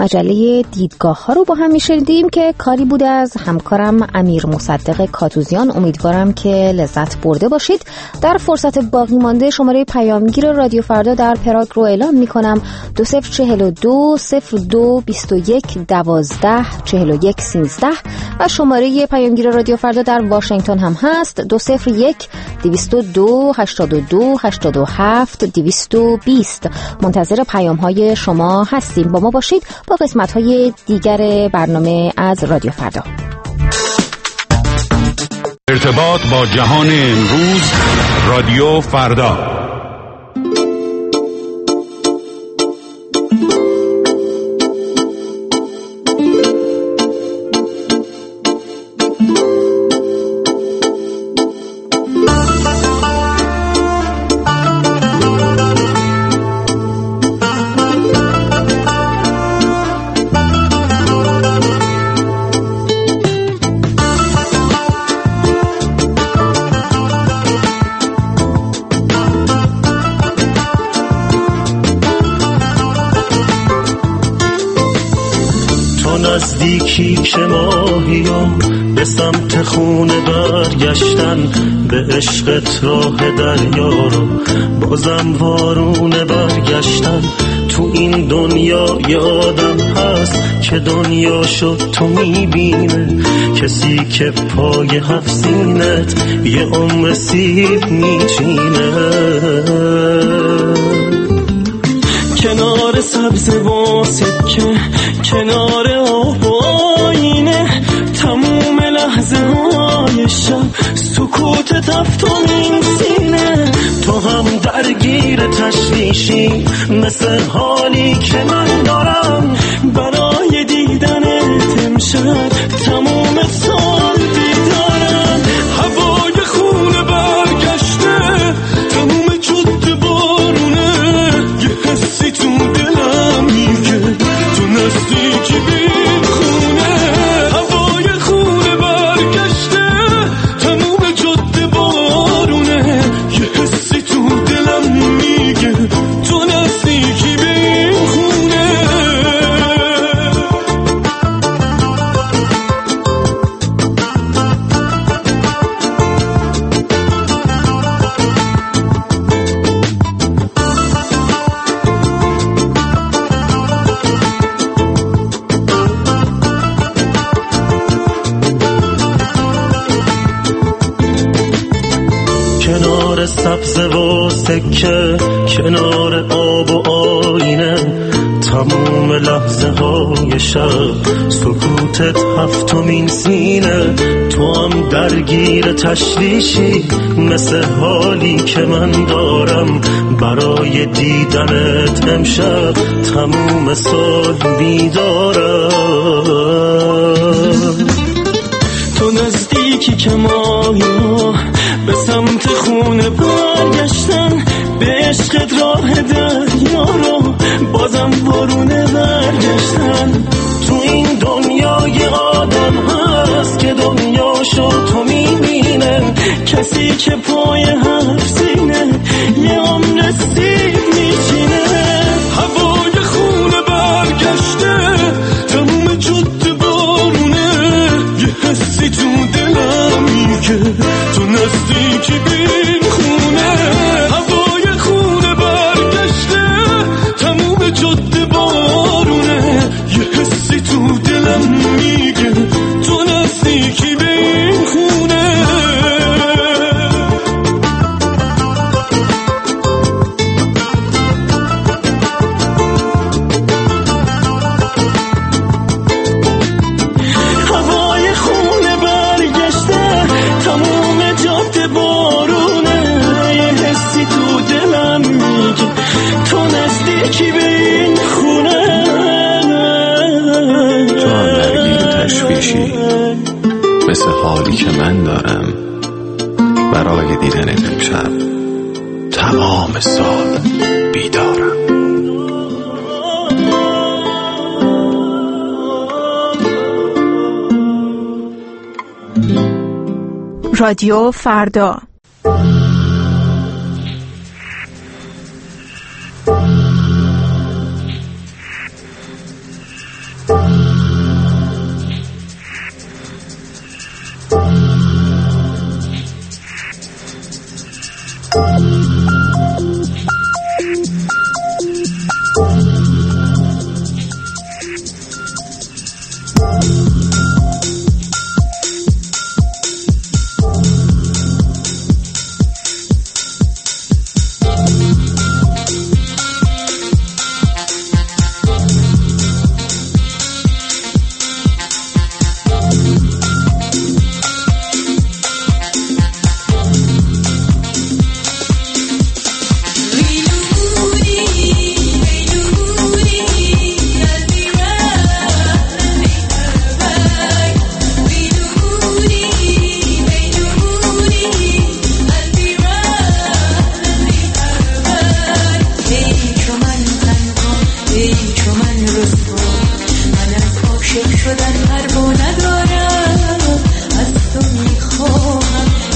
مجله دیدگاه ها رو با هم میشنیدیم که کاری بوده از همکارم امیر مصدق کاتوزیان. امیدوارم که لذت برده باشید. در فرصت باقی مانده شماره پیامگیر رادیو فردا در پراگ رو اعلام میکنم: 2042 02 21 12 41 13 و شماره پیامگیر رادیو فردا در واشنگتن هم هست: 201 202 82 87 220. منتظر پیام های شما هستیم. با ما باشید با قسمت های دیگر برنامه از رادیو فردا. ارتباط با جهان امروز، رادیو فردا. نزدیکی که ماهیم به سمت خونه برگشتن، به عشقت راه دریا رو بازم وارونه برگشتن. تو این دنیا یه آدم هست که دنیا شد تو میبینه، کسی که پای هفت سینت یه عمر سیب میچینه. کنار سبز و سکه، کنار آب و آینه، تموم لحظه های شب سکوت تفتون سینه. تو هم درگیر تشویشی مثل حالی که من دارم، برای دیدنت امشب تموم سال بیدارم. هوای خونه برگشته، تموم جاده بارونه، یه حسی تو دلم میگه تو نزدیکی بین خونه. هوای خونه برگشته، تموم جاده بارونه، یه حسی تو دلم میگه تو نزدیکی بین خونه. کنار سبز و سکه، کنار آب و آینه، تموم لحظه های شب سکوتت هفتمین سینه. تو هم درگیر تشویشی مثل حالی که من دارم، برای دیدنت امشب تموم سال بیدارم. تو نزدیکی که ماهی به سمت خونه برگشتن، به عشقت راه دریا رو بازم بارونه برگشتن. تو این دنیا یه آدم هست که دنیا شد تو میبینه، کسی که پای هفت سینه یه عمر سیب میچینه. هوای خونه برگشته، تموم جاده بارونه، یه حسی تو دلم میگه تو نزدیکی بین خونه. هوای خونه برگشته، تموم جاده بارونه، یه حسی تو دلم میگه تو نزدیکی بین خونه. هوای خونه برگشته، تموم جاده بارونه، یه حسی تو دلم میگه تو نزدیکی به این خونه. تو هم درگیر تشویشی مثل حالی که من دارم، برای دیدنت امشب تمام سال بیدارم. رادیو فردا.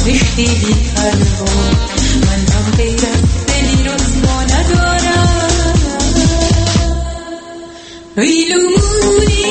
عشقی بی پروا، من هم غیر از دلی رسوا ندارم. ویلومونی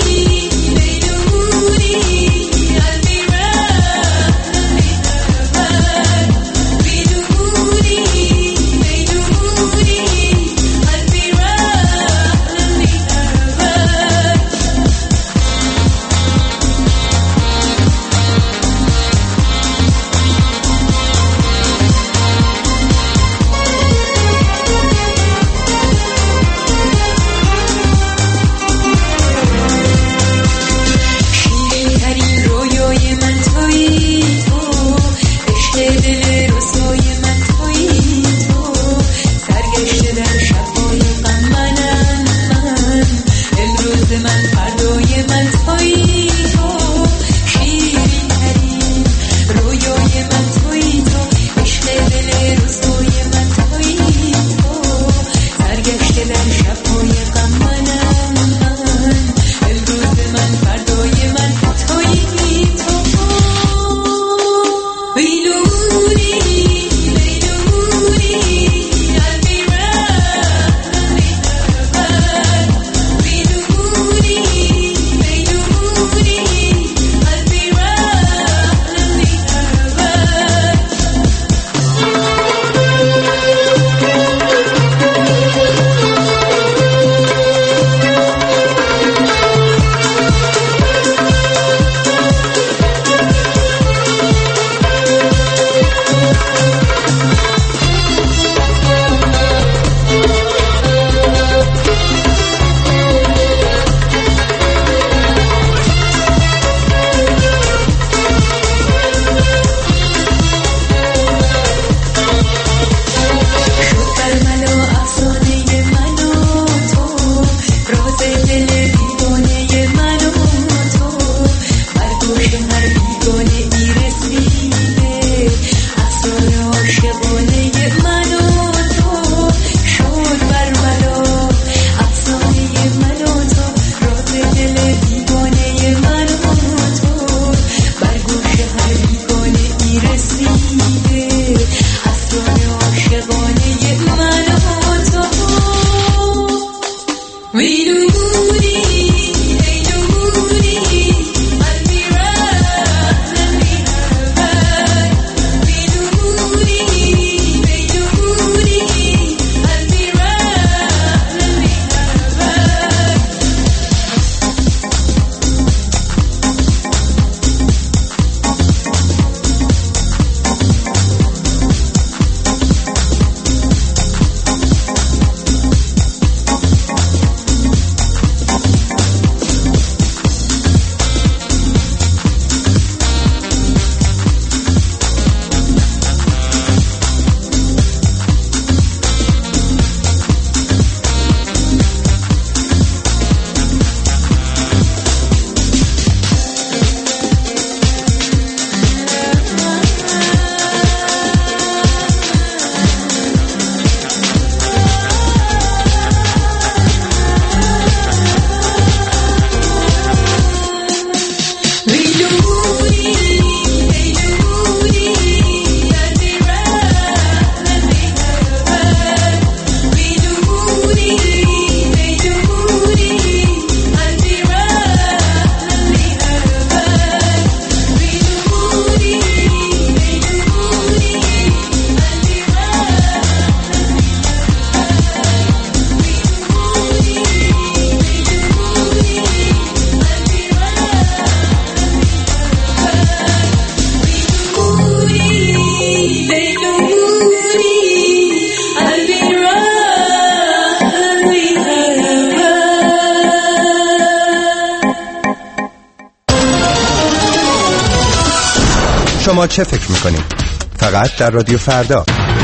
شما چه فکر میکنید؟ فقط در رادیو فردا.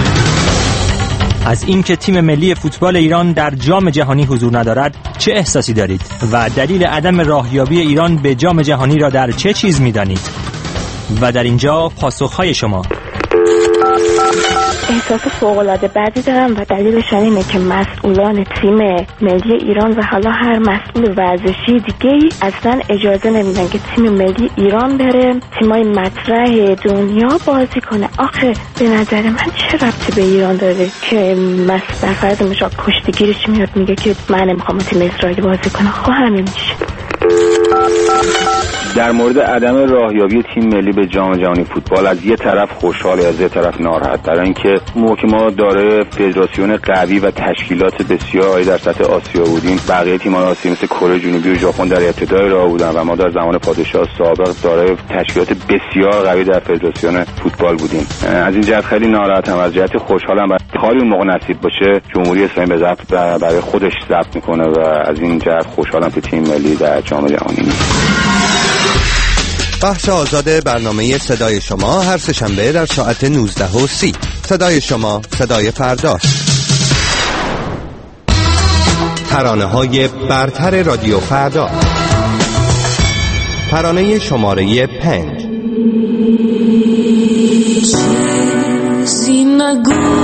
از اینکه تیم ملی فوتبال ایران در جام جهانی حضور ندارد چه احساسی دارید و دلیل عدم راهیابی ایران به جام جهانی را در چه چیز می‌دانید؟ و در اینجا پاسخ‌های شما. احساس فوق‌العاده بعدی دارم و دلیلش اینه که مسئولان تیم ملی ایران و حالا هر مسئول ورزشی دیگه‌ای اصلا اجازه نمیدن که تیم ملی ایران بره تیمای مطرح دنیا بازی کنه. آخه به نظر من چه ربطی به ایران داره که مثلا فرض مشا کشتیگیرش میاد میگه که من نمیخوام تیم اسرائیل بازی کنه. خب همین میشه. در مورد عدم راهیابی تیم ملی به جام جهانی فوتبال از یه طرف خوشحال، از یه طرف ناراحت. برای اینکه موقعی ما داره فدراسیون قوی و تشکیلات بسیار عالی در سطح آسیا بودیم، بقیه تیم‌های آسیا مثل کره جنوبی و ژاپن در ابتدای راه بودن و ما در زمان پادشاه سابق دارای تشکیلات بسیار قوی در فدراسیون فوتبال بودیم. از این جهت خیلی ناراحتم. از جهت خوشحالم و کاری اون موقع نصیب باشه جمهوری اسلامی به ضبط برای خودش ضبط میکنه و از این جهت خوشحالم که تیم ملی در جام جهانی. بخش آزاد برنامه صدای شما هر سه‌شنبه در ساعت 19:30. صدای شما، صدای فردا. ترانه‌های برتر رادیو فردا. ترانه شماره 5. چیزی نگو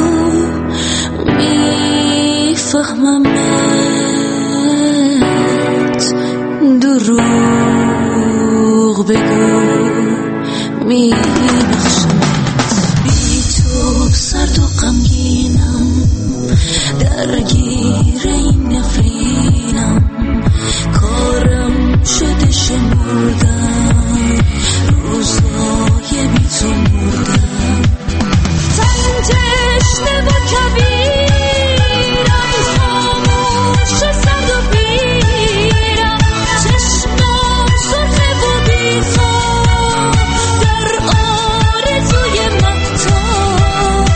میفهممت، دروغ بگو میبخشمت. بی تو سرد و غمگینم، درگیر این نفرینم، کارم شده شمردم روزای بی تو مردم. تن تشنه و کبیرم، خاموش سرد و بیرم، چشمام سرخ و بیخواب در آرزوی مهتاب.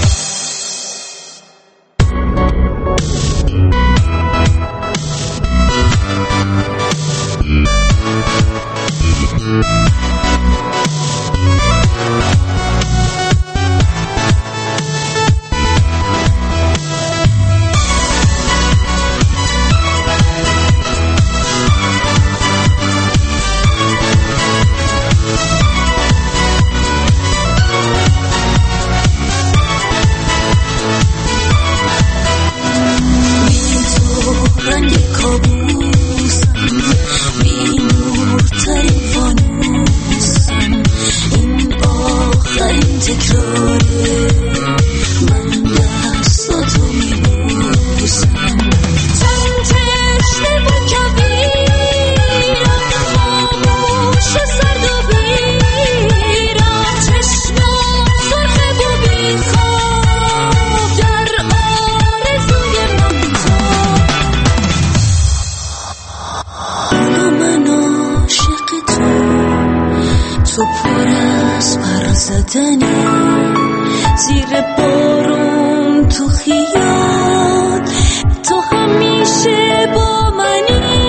تو پر از پر زدنی، زیر بارون تو خیال، تو همیشه با منی.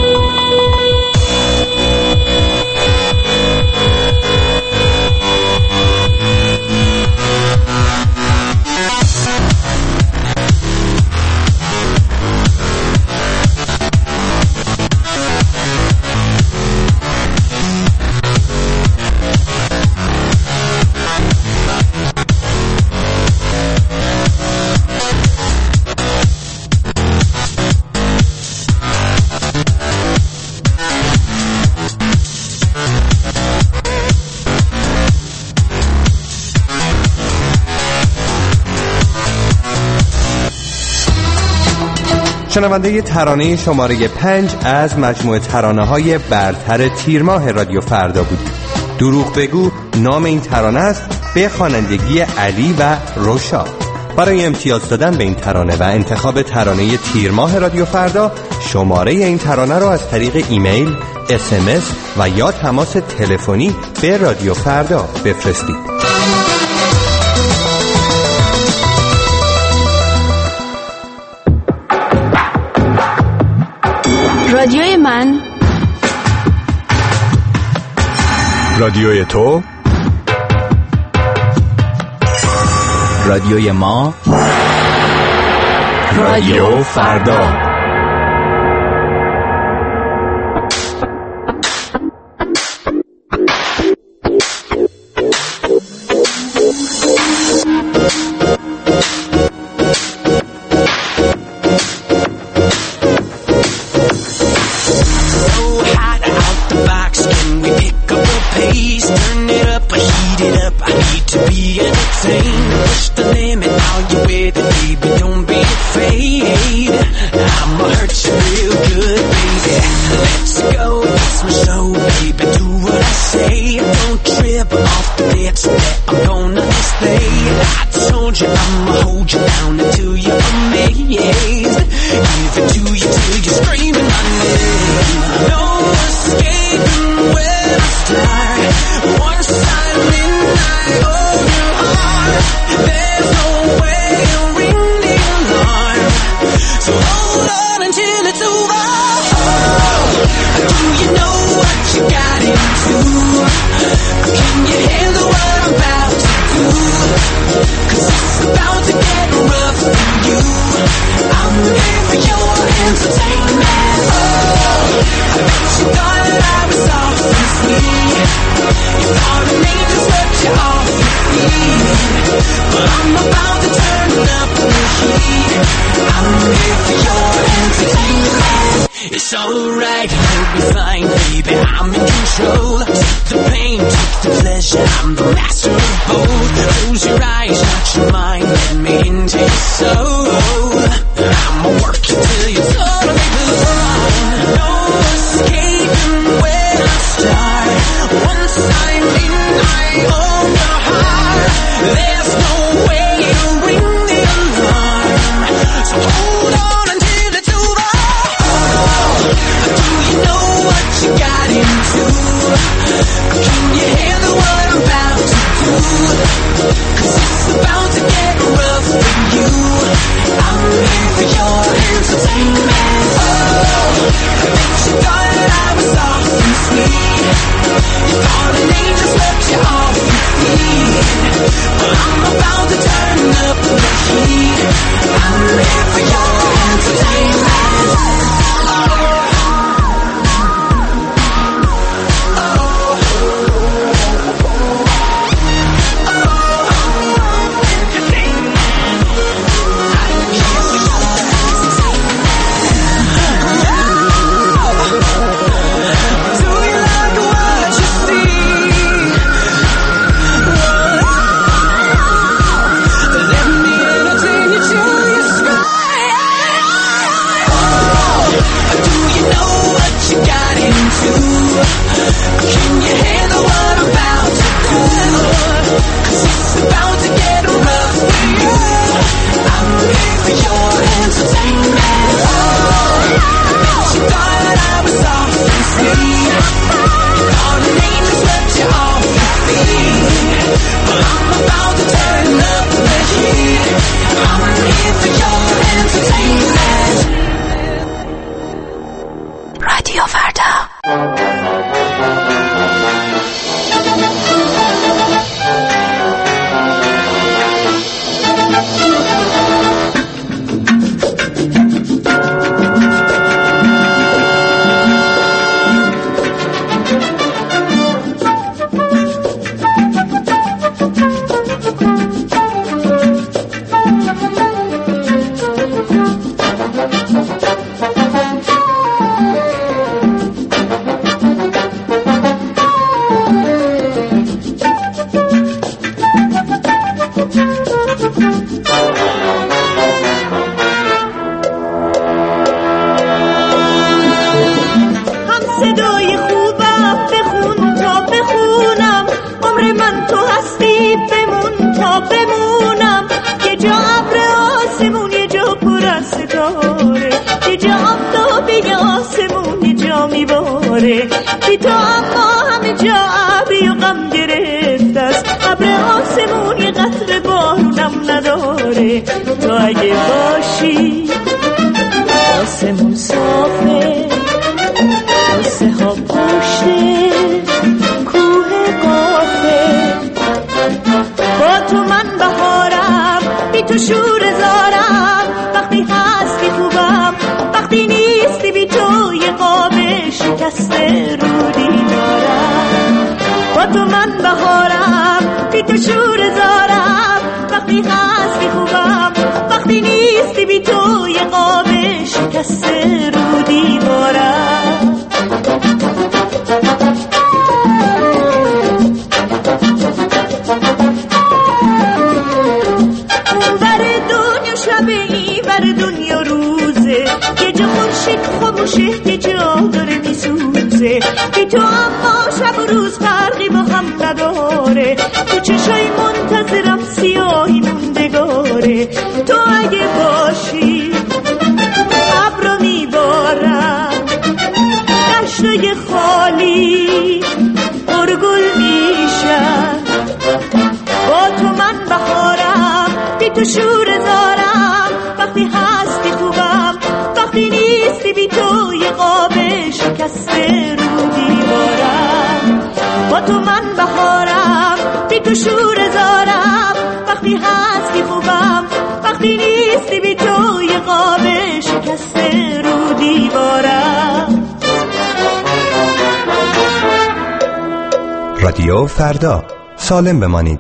شنونده ترانه شماره 5 از مجموعه ترانه‌های برتر تیر ماه رادیو فردا بود. دروغ بگو نام این ترانه است، به خوانندگی علی و روشا. برای امتیاز دادن به این ترانه و انتخاب ترانه تیر ماه رادیو فردا، شماره این ترانه را از طریق ایمیل، SMS و یا تماس تلفنی به رادیو فردا بفرستید. رادیوی من، رادیوی تو، رادیوی ما، رادیو فردا. be entertained. Push the limit, are you with it, baby? Don't be afraid. I'ma hurt you real good, baby. Let's go, it's my show, baby. Do what I say. Don't trip off the lips that I'm gonna display. I told you I'ma hold you down until you're amazed. Give it to you till you're screaming my name. No escaping when I start. Once I'm in, I own your heart. There's no way to ring the alarm. So hold on until it's over. Do you know what you got into? Can you handle what I'm about to do? 'Cause it's about to get rough for you. I'm here for your entertainment. I bet you thought that I was soft and sweet. You thought of me just swept you off your feet. But I'm about to turn up the heat. I'm here for your entertainment. It's alright, you'll be fine, baby. I'm in control. Take the pain, take the pleasure. I'm the master of both. Close your eyes, not your mind. Let me into your soul. I'ma work you till you're totally blind. No escaping when I start. Once I'm in, I own your heart. There's no way to ring the alarm. So hold on until it's over. Do you know what you got into? Can you handle what I'm about to do? 'Cause it's about to get rough for you. I'm here for your entertainment. I bet you thought that I was soft and sweet. You thought an angel swept you off your feet. But I'm about to turn up the heat. I'm here for your entertainment. Can you handle what I'm about to do? 'Cause it's about to get rough for you. I'm here for your entertainment. I bet you thought that I was soft and sweet. You thought an angel swept you off your feet. But I'm about to turn up the heat. I'm here for your entertainment. رادیو فردا. بی تو اما همه جا ابری و غم گرفت است. ابر آسمون یه قطره بارونم نداره. تو اگه باشی آسمون صافه، قصه ها پشته کوه قافه. با تو من بهارم، بی تو شور زارم. وقتی هستی خوبم، وقتی نیستی بی تو یه قاب شکسته رو دیوارم. با تو من بهارم، بی تو شور زارم. وقتی هستی خوبم، وقتی نیستی بی تو یه قاب شکسته رو دیوارم. تشنه خالی پرگل میشن. با تو من بهارم، بی تو شور زارم. وقتی هستی خوبم، وقتی نیستی بی تو یه قاب شکسته رو دیوارم. با تو من بهارم، بی تو شور زارم. وقتی هستی خوبم، وقتی نیستی بی تو یه قاب شکسته رو دیوارم. رادیو فردا، سالم بمانید.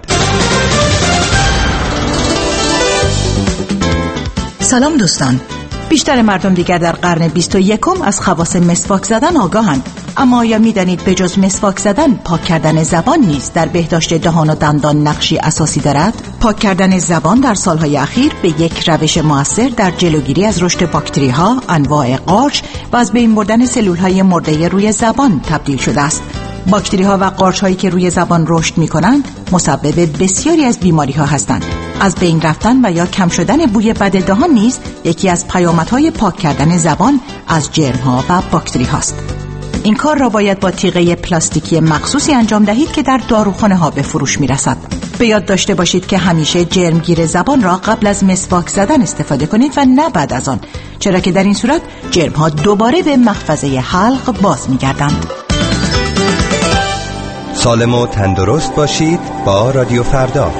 سلام دوستان. بیشتر مردم دیگر در قرن 21 از خواص مسواک زدن آگاهند. اما آیا می‌دانید به جز مسواک زدن، پاک کردن زبان نیز در بهداشت دهان و دندان نقشی اساسی دارد؟ پاک کردن زبان در سالهای اخیر به یک روش مؤثر در جلوگیری از رشد باکتری‌ها، انواع قارچ و از بین بردن سلول‌های مرده روی زبان تبدیل شده است. باکتری‌ها و قارچ‌هایی که روی زبان رشد می‌کنند، مسبب بسیاری از بیماری‌ها هستند. از بین رفتن و یا کم شدن بوی بد دهان نیز یکی از پیامدهای پاک کردن زبان از جرم‌ها و باکتری‌هاست. این کار را باید با تیغه پلاستیکی مخصوصی انجام دهید که در داروخانه‌ها به فروش می‌رسد. به یاد داشته باشید که همیشه جرمگیر زبان را قبل از مسواک زدن استفاده کنید و نه بعد از آن، چرا که در این صورت جرم‌ها دوباره به محفظه حلق باز می‌گردند. سالم و تندرست باشید با رادیو فردا.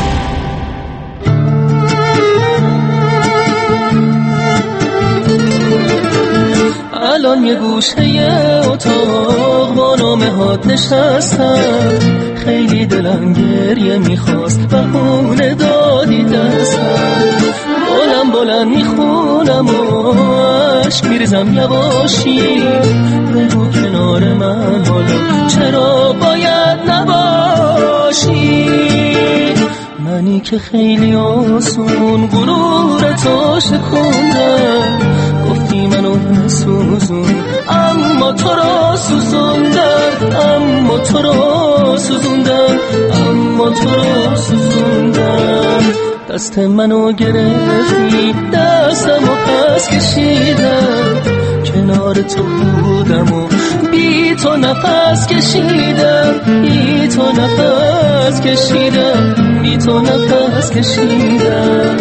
الان یه گوشه اتاق با نامه هات نشستم، خیلی دلم گریه میخواست و خونه دادی دستم. بلند میخونم و عشق میریزم یواشی، بگو کنار من حالا چرا باید نباشی. منی که خیلی آسون غرورتو شکوندم، گفتی منو بسوزون اما تو را سوزوندم، اما تو را سوزوندم، اما تو را سوزوندم. دست منو گرفتی، دستمو پس کشیدم، کنار تو بودم و بی تو نفس کشیدم، بی تو نفس کشیدم، بی تو نفس کشیدم.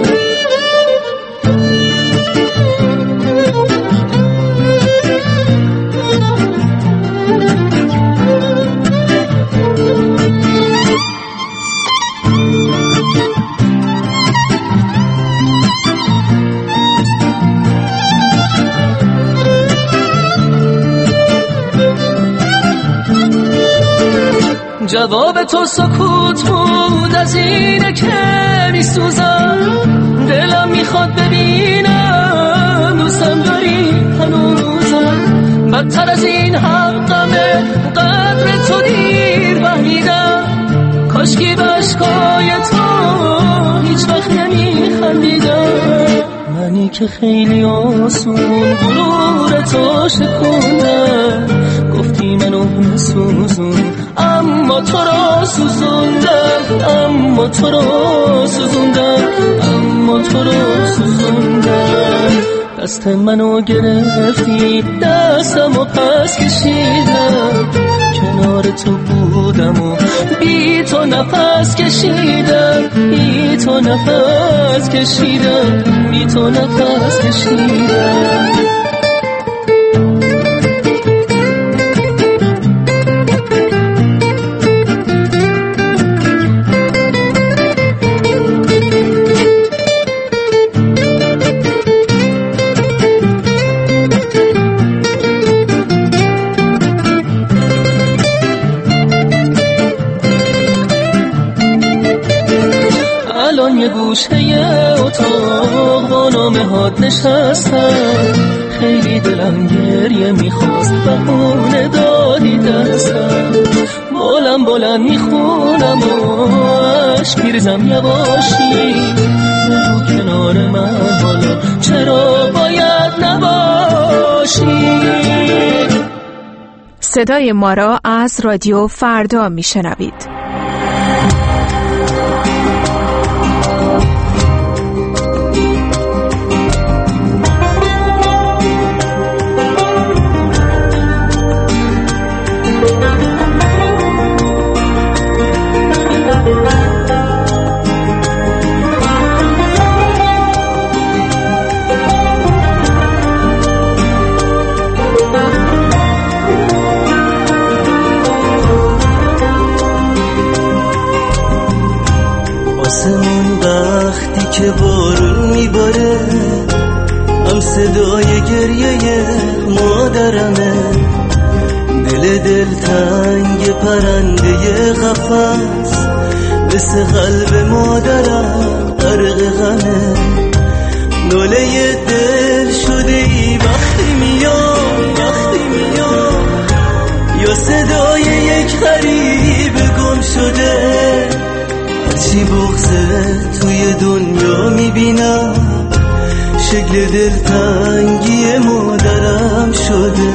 جواب تو سکوت بود، از اینه که میسوزم، دلم میخواد ببینم دوستم داری هنوزم. بدتر از این حقمه قدر تو دیر فهمیدم، کاشکی به عشقای تو هیچ وقت نمیخندیدم. منی که خیلی آسون غرور تو شکوندم، گفتی منو بسوزون اما تو را سوزوندم، اما تو را سوزوندم، اما تو را سوزوندم. دست منو گرفتی، دستمو پس کشیدم، کنار تو بودم و بی تو نفس کشیدم، بی تو نفس کشیدم، بی تو نفس کشیدم. یه گوشه اتاق با نامه هات نشستم، خیلی دلم گریه میخواست و خونه دادی دستم. بلند میخونم و عشق میریزم یواشی، بگو کنار من حالا چرا باید نباشی. صدای ما را از رادیو فردا میشنوید. واسمون وقتی که بارون میباره هم صدای گریه مادرمه، دل تنگ پرنده قفس مثل قلب مادرم غرق غمه. ناله دل شده ای وقتی میام یا صدای یک غریب گم شده. هرچی بغضه توی دنیا میبینم شکل دلتنگی مادرم شده.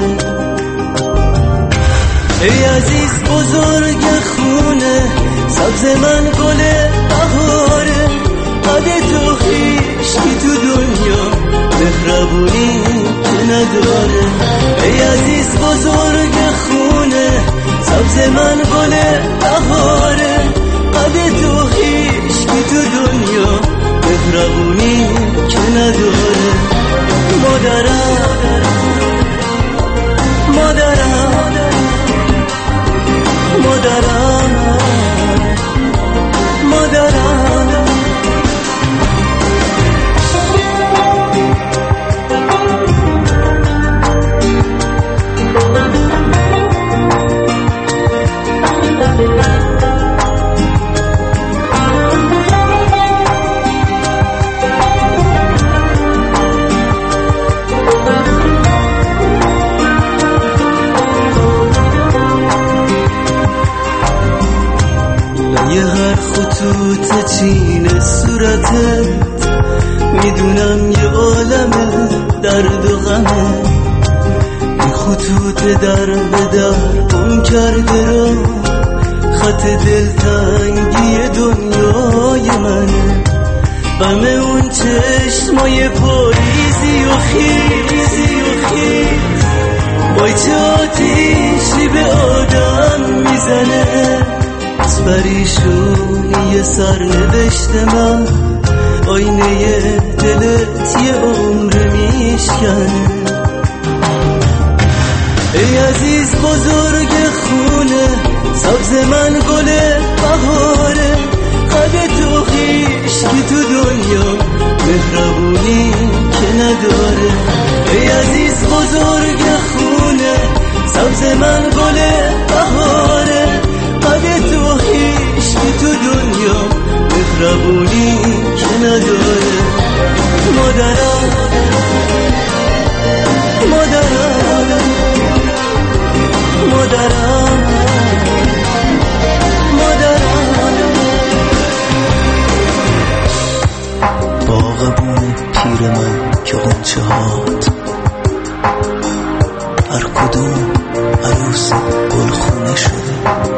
ای عزیز بزرگ خونه سبز من گل بهاره، قد تو خیش که تو دنیا مهربونی که نداره. ای عزیز بزرگ خونه سبز من گل بهاره، قد تو خیش که تو دنیا مهربونی که نداره. مادرم خطوط چین صورتت میدونم یه عالمه درد و غمه. این خطوط در به در گم کرده را خط دلتنگی دنیای منه. غم اون چشمای پاییزی و خیز وای چه آتیشی به آدم میزنه. از پریشونی سرنوشت من آینه دلت یه عمر میشکنه. ای عزیز بزرگ خونه سبز من گل بهاره، قد تو خیش که تو دنیا مهربونی که نداره. ای عزیز بزرگ خونه سبز من گل بهاره، قد تو خیش که تو دنیا مهربونی که نداره. مادرم باغبون پیر من که غنچه هات هر کدوم عروس گلخونه شده.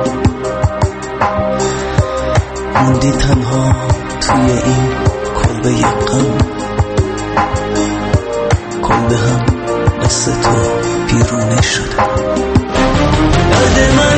موندی تنها توی این کلبه غم، کلبه هم مثل تو بیرونه شده. درد من